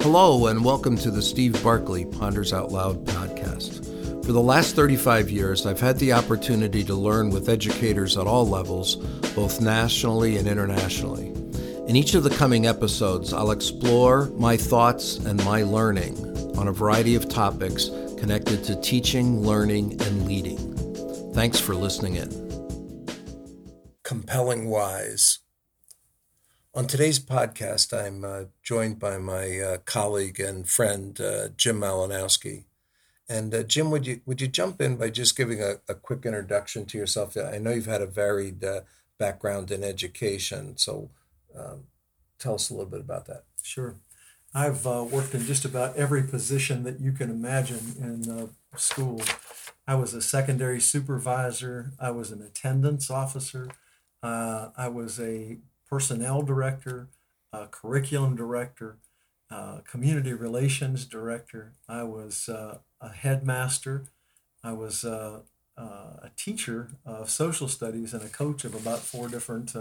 Hello, and welcome to the Steve Barkley Ponders Out Loud podcast. For the last 35 years, I've had the opportunity to learn with educators at all levels, both nationally and internationally. In each of the coming episodes, I'll explore my thoughts and my learning on a variety of topics connected to teaching, learning, and leading. Thanks for listening in. Compelling Whys. On today's podcast, I'm joined by my colleague and friend, Jim Malinowski. And Jim, would you jump in by just giving a quick introduction to yourself? I know you've had a varied background in education, so tell us a little bit about that. Sure. I've worked in just about every position that you can imagine in school. I was a secondary supervisor. I was an attendance officer. I was a personnel director, curriculum director, community relations director. I was a headmaster. I was a teacher of social studies and a coach of about 4 different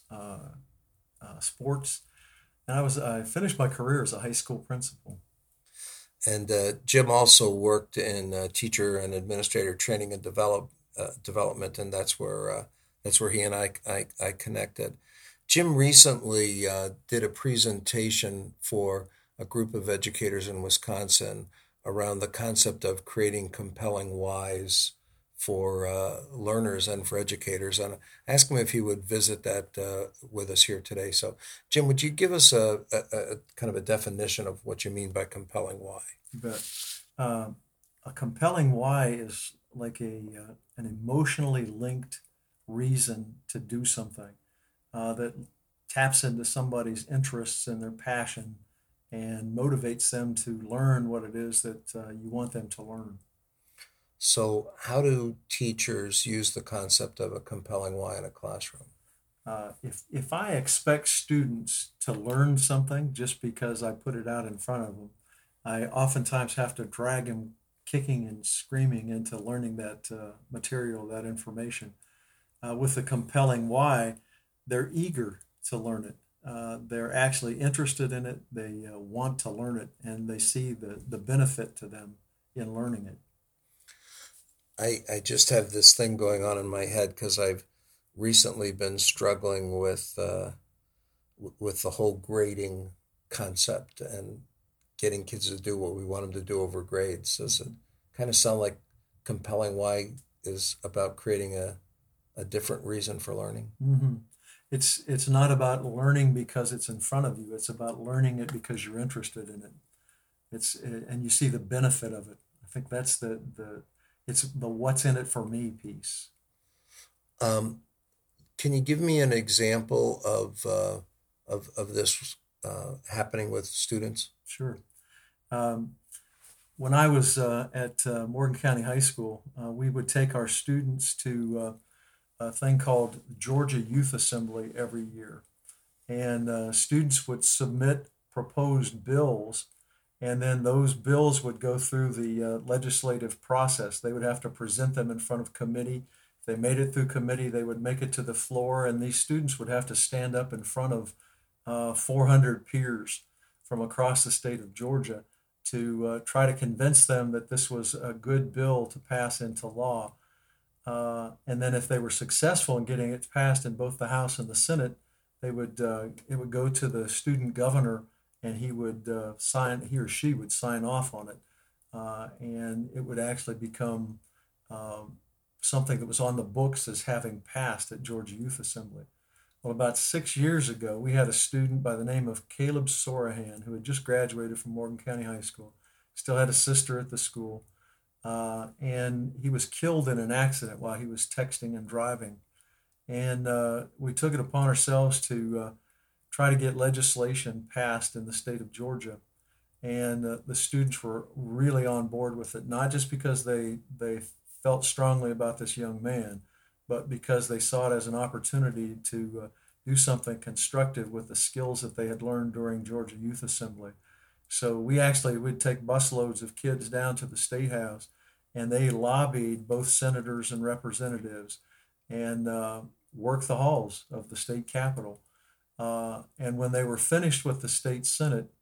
sports. And I finished my career as a high school principal. And Jim also worked in teacher and administrator training and development, and that's where he and I connected. Jim recently did a presentation for a group of educators in Wisconsin around the concept of creating compelling whys for learners and for educators. And I asked him if he would visit that with us here today. So, Jim, would you give us a kind of a definition of what you mean by compelling why? You bet. A compelling why is like an emotionally linked reason to do something that taps into somebody's interests and their passion and motivates them to learn what it is that you want them to learn. So how do teachers use the concept of a compelling why in a classroom? If I expect students to learn something just because I put it out in front of them, I oftentimes have to drag them kicking and screaming into learning that material, that information. With the compelling why, they're eager to learn it. They're actually interested in it. They want to learn it, and they see the benefit to them in learning it. I just have this thing going on in my head because I've recently been struggling with the whole grading concept and getting kids to do what we want them to do over grades. Does it kind of sound like compelling why is about creating a different reason for learning? Mm-hmm. It's not about learning because it's in front of you. It's about learning it because you're interested in it. And you see the benefit of it. I think that's it's the what's in it for me piece. Can you give me an example of this happening with students? Sure. When I was at Morgan County High School, we would take our students to a thing called Georgia Youth Assembly every year. And students would submit proposed bills, and then those bills would go through the legislative process. They would have to present them in front of committee. If they made it through committee, they would make it to the floor, and these students would have to stand up in front of 400 peers from across the state of Georgia to try to convince them that this was a good bill to pass into law. And then if they were successful in getting it passed in both the House and the Senate, it would go to the student governor, and he or she would sign off on it. And it would actually become something that was on the books as having passed at Georgia Youth Assembly. Well, about 6 years ago, we had a student by the name of Caleb Sorahan who had just graduated from Morgan County High School, still had a sister at the school. And he was killed in an accident while he was texting and driving. And we took it upon ourselves to try to get legislation passed in the state of Georgia. And the students were really on board with it, not just because they felt strongly about this young man, but because they saw it as an opportunity to do something constructive with the skills that they had learned during Georgia Youth Assembly. So we'd take busloads of kids down to the State House, and they lobbied both senators and representatives and worked the halls of the state capitol. And when they were finished with the state Senate,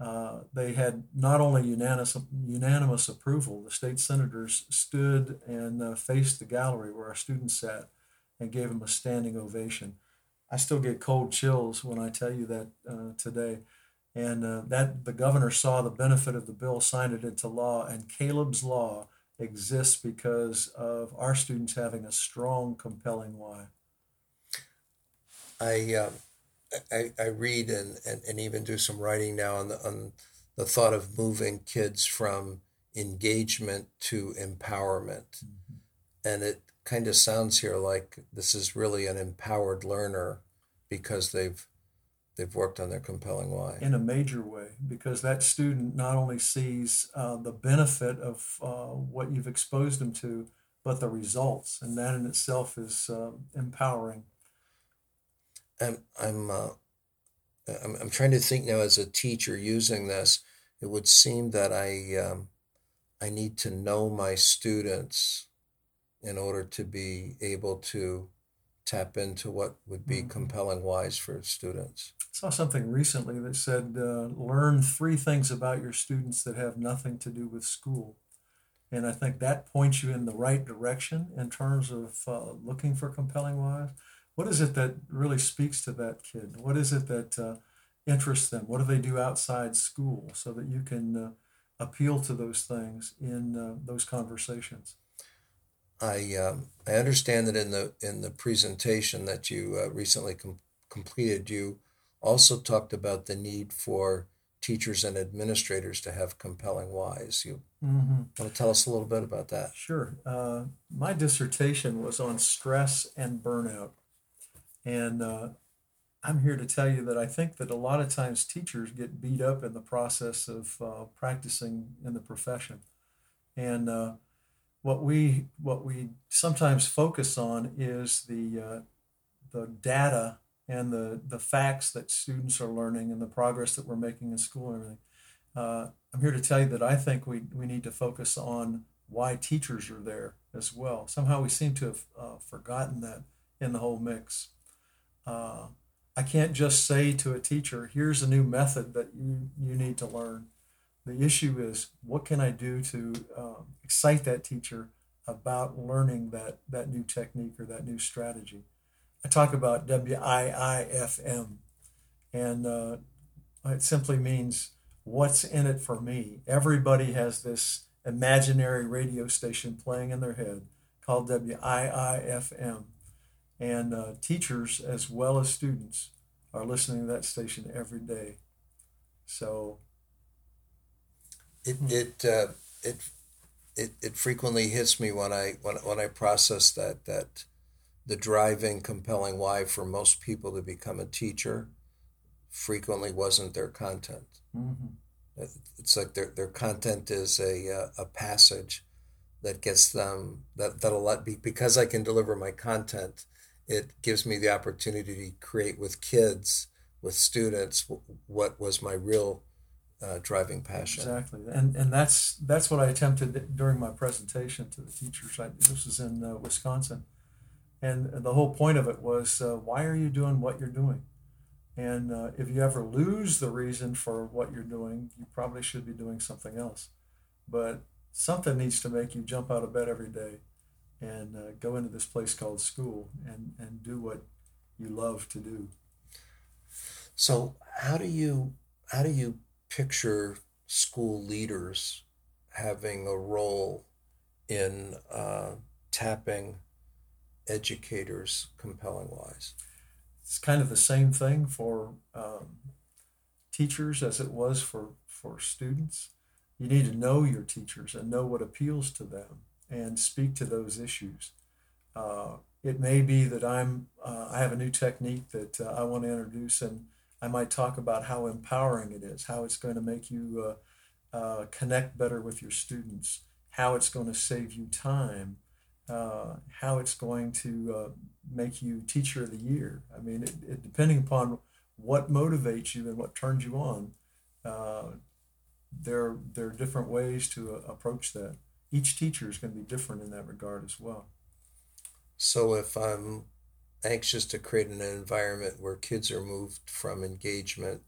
They had not only unanimous approval, the state senators stood and faced the gallery where our students sat and gave them a standing ovation. I still get cold chills when I tell you that today. And that the governor saw the benefit of the bill, signed it into law, and Caleb's Law exists because of our students having a strong, compelling why. I I read and even do some writing now on the thought of moving kids from engagement to empowerment. Mhm. And it kind of sounds here like this is really an empowered learner because they've worked on their compelling why. In a major way, because that student not only sees the benefit of what you've exposed them to, but the results, and that in itself is empowering. I'm I'm uh, I'm trying to think now as a teacher using this. It would seem that I need to know my students in order to be able to tap into what would be Mhm. compelling whys for students. I saw something recently that said, learn three things about your students that have nothing to do with school. And I think that points you in the right direction in terms of looking for compelling whys. What is it that really speaks to that kid? What is it that interests them? What do they do outside school so that you can appeal to those things in those conversations? I understand that in the presentation that you recently completed, you also talked about the need for teachers and administrators to have compelling whys. You Hmm. want to tell us a little bit about that? Sure. My dissertation was on stress and burnout. And I'm here to tell you that I think that a lot of times teachers get beat up in the process of practicing in the profession. And what we sometimes focus on is the data and the facts that students are learning and the progress that we're making in school and everything. I'm here to tell you that I think we need to focus on why teachers are there as well. Somehow we seem to have forgotten that in the whole mix. Uh, I can't just say to a teacher, here's a new method that you need to learn. The issue is, what can I do to excite that teacher about learning that new technique or that new strategy? I talk about WIIFM, and it simply means what's in it for me. Everybody has this imaginary radio station playing in their head called WIIFM, and teachers as well as students are listening to that station every day. So, It hmm, it it it frequently hits me when I process that the driving compelling why for most people to become a teacher frequently wasn't their content. mhm. It's like their content is a passage that gets them that'll let be because I can deliver my content. It gives me the opportunity to create with kids, with students, what was my real driving passion. Exactly, and that's what I attempted during my presentation to the teachers. This was in Wisconsin, and the whole point of it was, why are you doing what you're doing? And if you ever lose the reason for what you're doing, you probably should be doing something else. But something needs to make you jump out of bed every day and go into this place called school and do what you love to do. So how do you picture school leaders having a role in tapping educators compelling wise? It's kind of the same thing for teachers as it was for students. You need to know your teachers and know what appeals to them and speak to those issues. It may be that I have a new technique that I want to introduce, and I might talk about how empowering it is, how it's going to make you connect better with your students, how it's going to save you time, how it's going to make you teacher of the year. I mean, depending upon what motivates you and what turns you on, uh, there are different ways to approach that. Each teacher is going to be different in that regard as well. So if I'm anxious to create an environment where kids are moved from engagement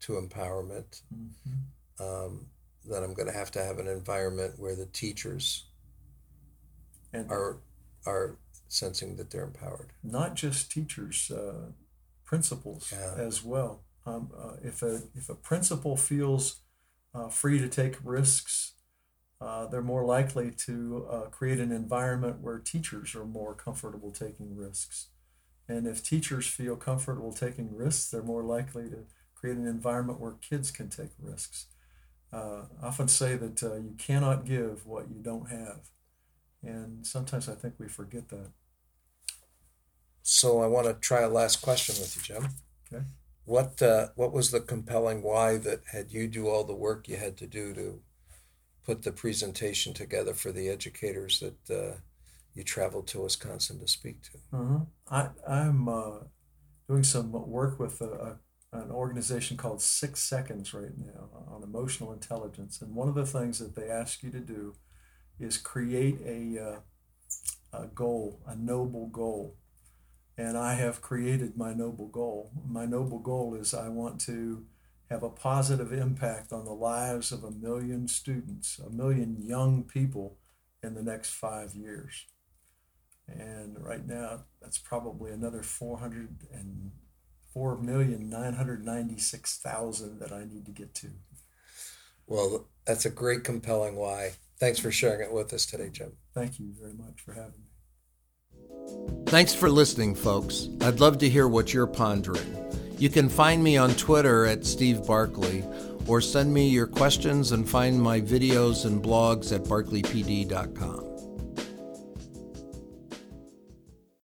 to empowerment, then I'm going to have an environment where the teachers are sensing that they're empowered. Not just teachers, principals as well. If a principal feels free to take risks, they're more likely to create an environment where teachers are more comfortable taking risks. And if teachers feel comfortable taking risks, they're more likely to create an environment where kids can take risks. I often say that you cannot give what you don't have. And sometimes I think we forget that. So I want to try a last question with you, Jim. Okay. What was the compelling why that had you do all the work you had to do to put the presentation together for the educators that you traveled to Wisconsin to speak to? I'm doing some work with an organization called 6 Seconds right now on emotional intelligence. And one of the things that they ask you to do is create a goal, a noble goal. And I have created my noble goal. My noble goal is I want to have a positive impact on the lives of 1 million students, 1 million young people in the next 5 years. And right now, that's probably another 4,996,000 that I need to get to. Well, that's a great, compelling why. Thanks for sharing it with us today, Jim. Thank you very much for having me. Thanks for listening, folks. I'd love to hear what you're pondering. You can find me on Twitter at Steve Barkley, or send me your questions and find my videos and blogs at barkleypd.com.